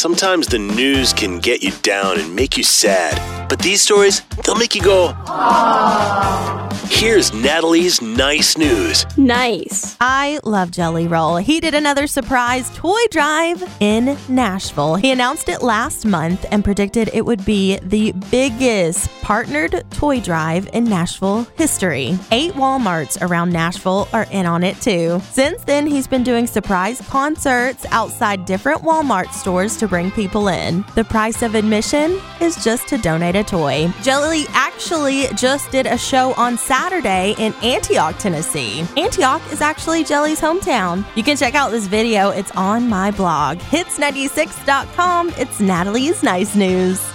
sometimes the news can get you down and make you sad. But these stories, they'll make you go, aww. Here's Natalie's nice news. Nice. I love Jelly Roll. He did another surprise toy drive in Nashville. He announced it last month and predicted it would be the biggest partnered toy drive in Nashville history. 8 Walmarts around Nashville are in on it too. Since then, he's been doing surprise concerts outside different Walmart stores to bring people in. The price of admission is just to donate a toy. Jelly actually just did a show on Saturday in Antioch, Tennessee. Antioch is actually Jelly's hometown. You can check out this video. It's on my blog, hits96.com. It's Natalie's Nice News.